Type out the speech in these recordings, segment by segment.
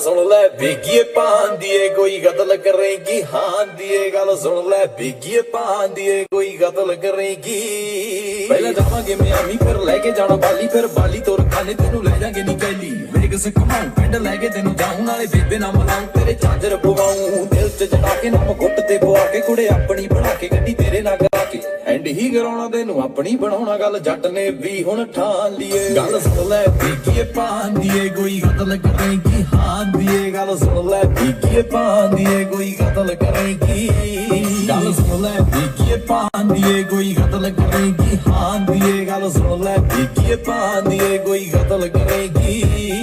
सुन ले बिगिए पान दिए कोई कत्ल करेगी हाँ दिए गल सुन ले बिगिए पान दिए कोई कत्ल करेगी पहले जावांगे मियामी फिर लेके जाना बाली फिर बाली तोर खाने तेनू ले जाएंगे निकली वेगस कमाऊं पिंड लेके तेनू जाऊं नाले बेबे ना मलाऊं तेरे चादर पवाऊं दिल च जड़ा के नम घुट ते पवा के कुड़े अपनी बना के गड्डी तेरे ना गा के एंड ही कराउणा तेनू अपनी बनाउणा गल जट ने भी हुण ठान लिए गल सुन ले बिगिए पान दिए कोई कत्ल करेगी हाँ दिए गल सुन ले बिगिए पान दिए कोई कत्ल करेगी गल सुन ले बिगिए पान दिए कोई कत्ल करेगी हाँ दिए गल सुन ले बिगिए पान दिए कोई कत्ल करेगी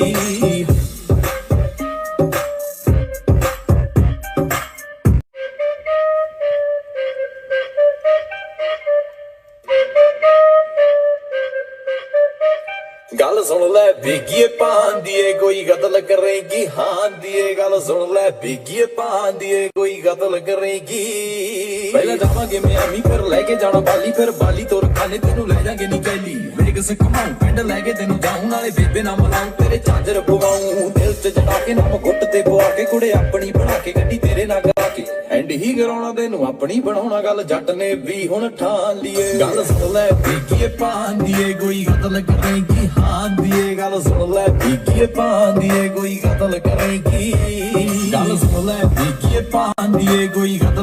गल सुन ले बिगिए पान दिए कोई कत्ल करेगी हाँ दिए गल सुन ले बिगिए पान दिए कोई कत्ल करेगी पहले जावांगे मियामी फिर लेके जाना बाली फिर बाली तोर खाने तेनू ले जाएंगे निकली वेगस कमाऊं पिंड लेके तेनू जाऊं नाले बेबे ना मलाऊं तेरे चादर पवाऊं दिल च जड़ा के नम घुट ते पवा के कुड़े अपनी बना के गड्डी तेरे ना गा के एंड ही कराउणा तेनू अपनी बनाउणा गल जट ने भी हुण ठान लिए गल सुन ले बिगिए पान दिए कोई कत्ल करेगी हाँ दिए गल सुन ले बिगिए पान दिए कोई कत्ल करेगी गल सुन ले बिगिए पान दिए कोई